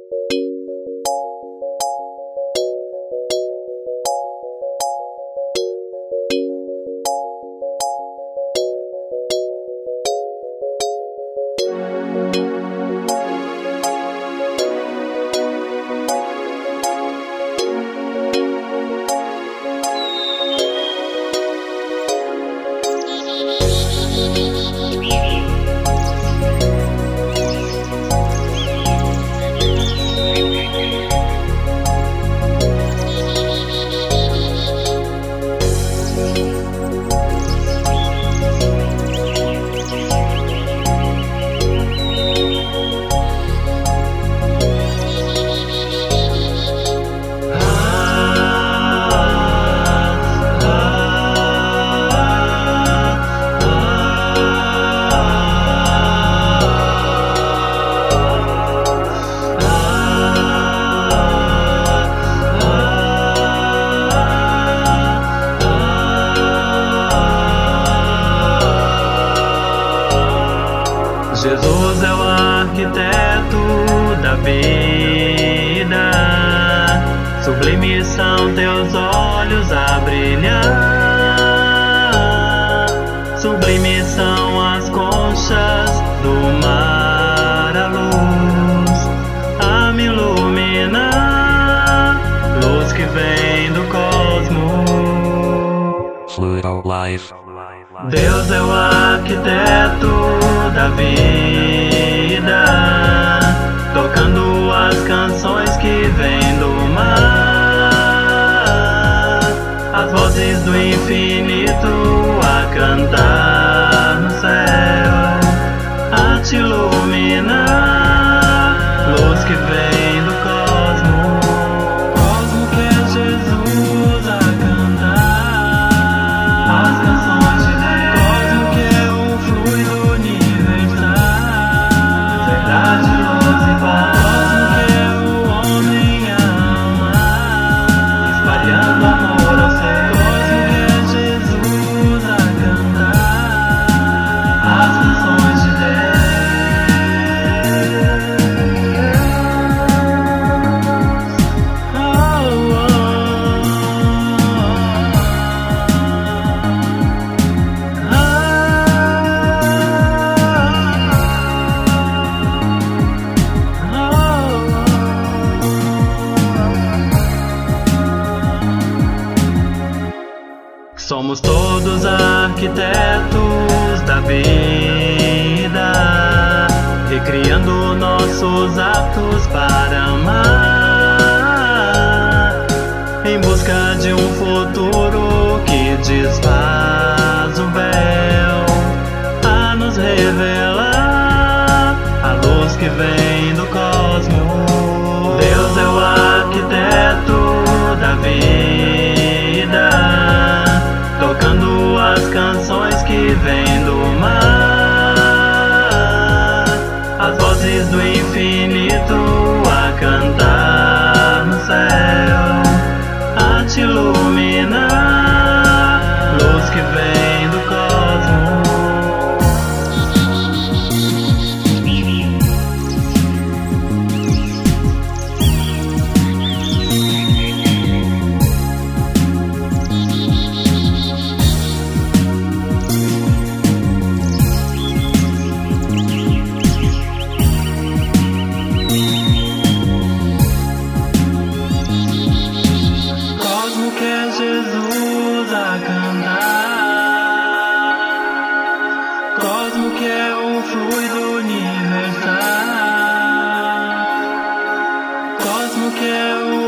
Jesus é o arquiteto da vida, sublimes são teus olhos a brilhar, sublimes são as conchas do mar, a luz a me iluminar, luz que vem do cosmos. Fluido Live. Deus é o arquiteto da vida, tocando as canções que vêm do mar, as vozes do infinito a cantar no céu, a te iluminar, luz que vem do cosmos, cosmo que é Jesus a cantar, as canções de Deus, cosmo que é o fluido universal, verdade, luz e paz, cosmo que é o homem a amar, espalhando amor ao céu, cosmo que é Jesus a cantar, as canções de Deus. Somos todos arquitetos da vida, recriando nossos atos para amar, em busca de um futuro que desfaz o véu, a nos revelar a luz que vem do cosmos. Deus é o arquiteto da vida, tocando as canções que vêm do mar, as vozes do infinito a cantar no céu, a te iluminar, luz que vem do cosmos. Cosmo que é Jesus a cantar, cosmo que é o fluido universal, cosmo que é o